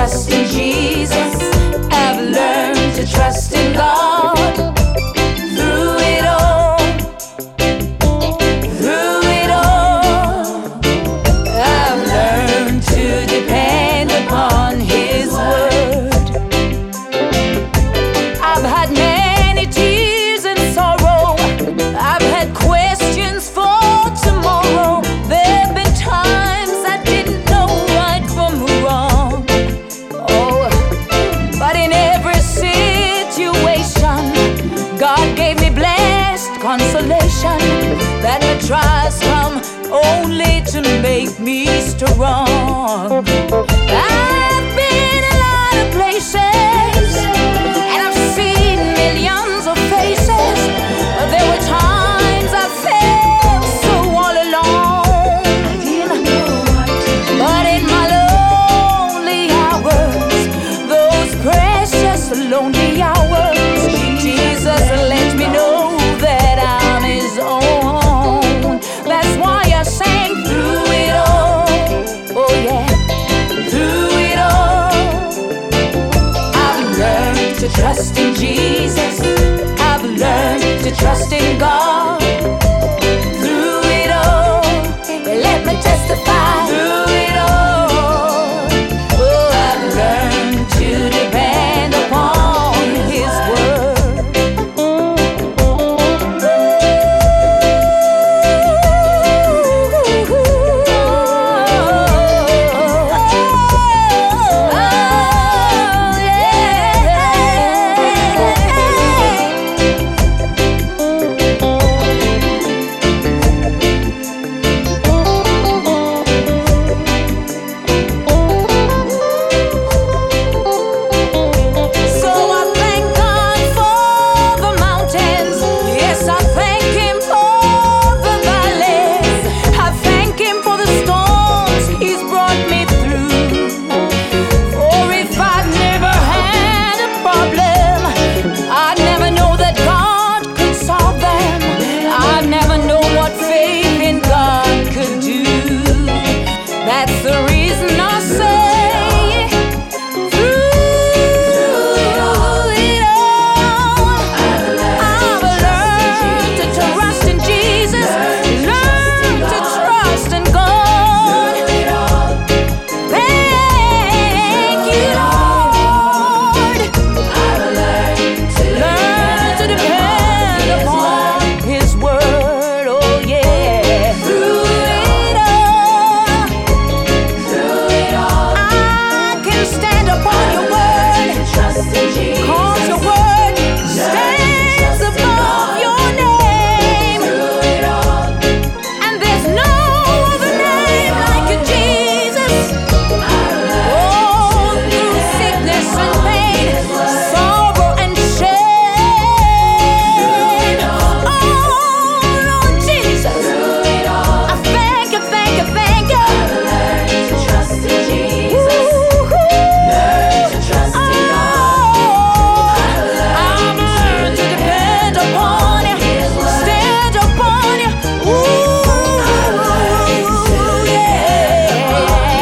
trust in Jesus. I've learned to trust in God. Through it all, through it all, I've learned to depend upon His word. I've had many tears and sorrow. I've had questions for tomorrow. There've been times I didn't know right from wrong. Oh, but in every situation, God gave me blessed consolation, that the trials come only to make me strong. I've been a lot of places, and I've seen millions of faces. There were times I felt so all alone, but in my lonely hours, those precious lonely hours, Jesus let me know that I'm His own. That's why I sang through it all. Oh yeah, through it all, I've learned to trust in Jesus. I've learned to trust in God. Through it all, let me testify. Through it all, oh, I've learned to depend upon His word. That's the reason I say, through it all, I've learned to trust in Jesus, learned to trust in God. Thank you, Lord. I've learned to depend upon His word. Oh yeah. Through it all, I can stand upon your word, 'cause your word stands above your name. And there's no other name like you, Jesus. Oh, through sickness and pain, sorrow and shame. Oh, Lord Jesus, I thank you, thank you, thank you. I've learned to depend upon you, stand upon you. Ooh, yeah.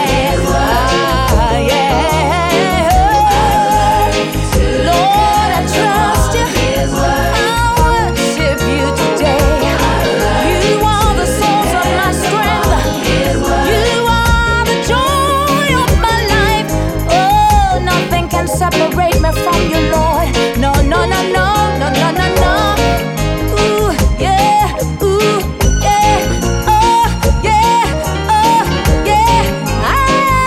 Lord, I trust you. I worship you today. You are the source of my strength. You are the joy of my life. Oh, nothing can separate me from you, Lord. No, no, no, no, no, no, no, no. Ooh, yeah, ooh, yeah, oh, yeah, oh, yeah.